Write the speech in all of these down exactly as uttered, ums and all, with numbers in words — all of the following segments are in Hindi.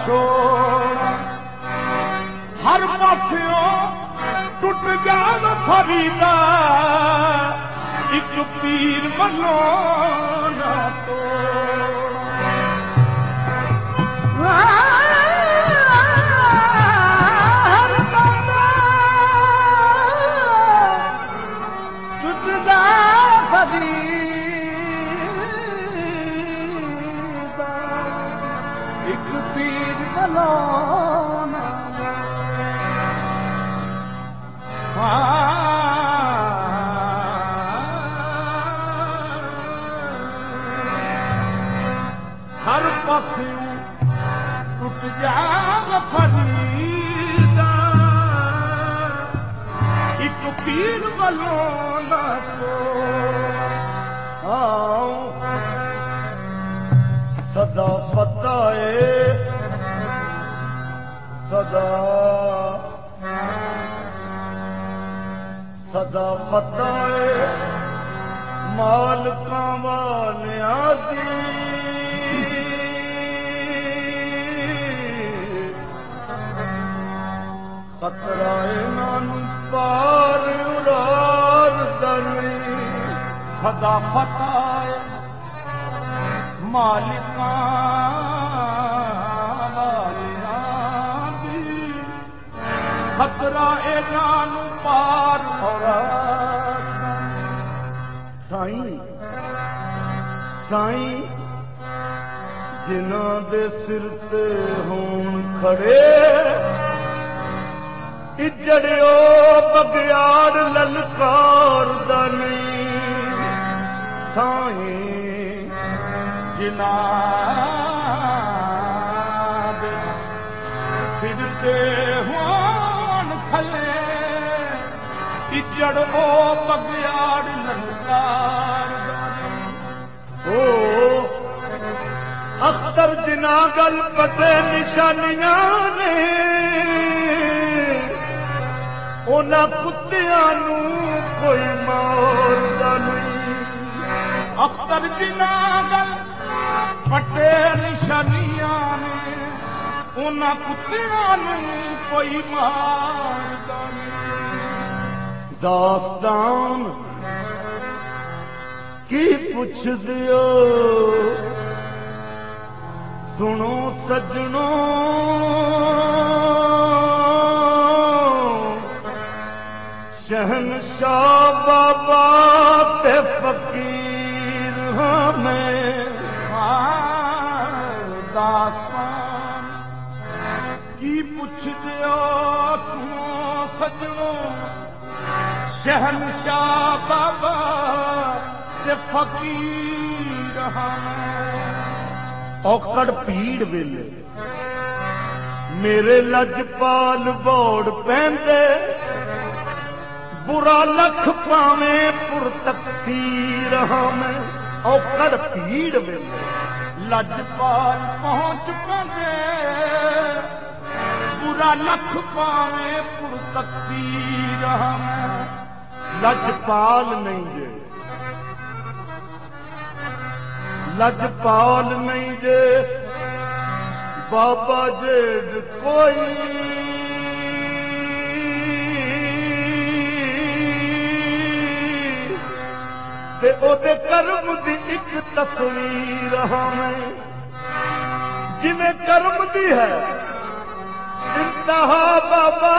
छोड़ हर पासियों टुट जान फरीदा एक पीर मनो ना तोड़ हर पासा टुट जा फरीदा एक पीर मनो ना हर पासियों टुट जाग फरीदा एक पीर वालों ना तो आओ सदा फताए सदा सदा फताए मालकां वालियां दी खतरा इन्हां पार उरार दनी सदा फताए मालिकां वालियां दी खतरा इन्हां पार उरार साईं साईं जिन्हां दे सिर ते होण खड़े इजड़ियो बगियाड़ ललकार दा नहीं साईं जिन्हां दे सिर ते होण खड़े इजड़ो बगियाड़ ललकार दा नहीं ओ अख्तर जिन्हां गल पते निशानियां ने उन्हां कुत्तियां नूं कोई मारदा नहीं अख्तर जिन्हां गल पटे निशानियां ने उन्हां कुत्तियां नूं कोई मारदा नहीं दास्तान की पुछ दियो सुनो सजनो शहनशाह बाबा ते फकीर हमें दास्तान की पुछ दियो सुनो सजनो शहनशाह बाबा ते फकीर हमें औकड़ पीड़ वेले मेरे लजपाल बोड़ पैंदे बुरा लख पावे पुर तकसीर हमें औकड़ पीड़ वेले लजपाल पहुंच पांदे बुरा लख पावे पुर तकसीर हमें लजपाल नहीं जे लजपाल नहीं जे बाबा जेड कोई ते ओदे कर्म दी एक तस्वीर हमें जिवें कर्म दी है इंतहा बाबा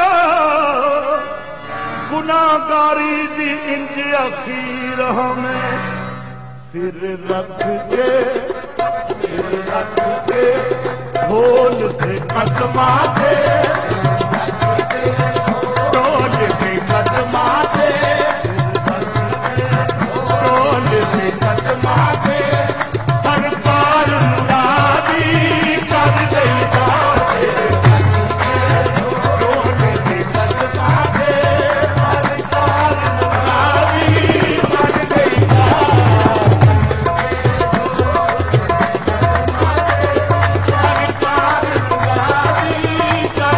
गुनाहगारी दी इंज अखीर हमें सिर रख के सिर रख के ढोल के कदमा दे ढोल के कदमा दे ढोल के कदमा दे सरकार मुरादी कर गई बाते ढोल के कदमा दे सरकार मुरादी कर गई सरकार मुरादी कर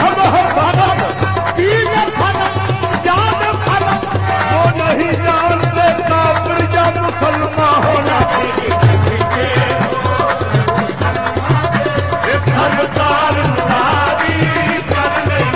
वह भरत तीन फलक जान फलक वो नहीं जानते काफिर या मुसलमान होना सरकार सारी कर नहीं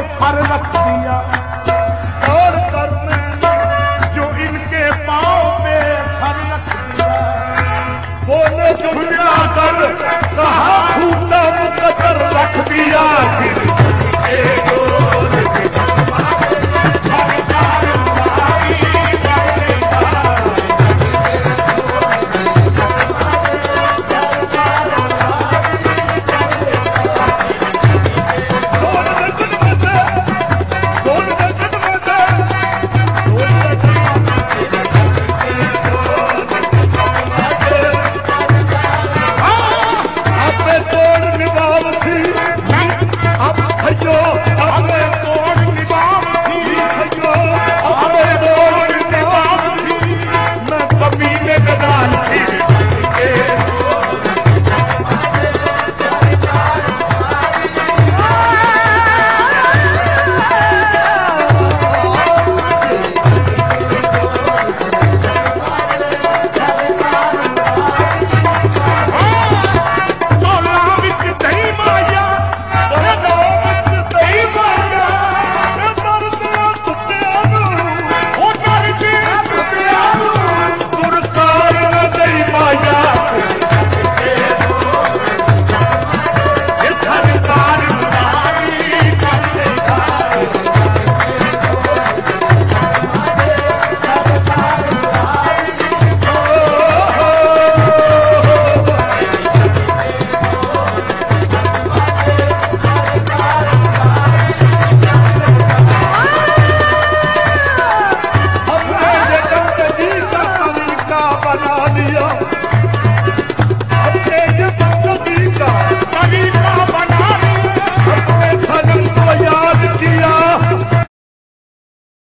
फर रख दिया और करने जो इनके पाँव पे फर रख दिया। बोले झुंझला कर कहा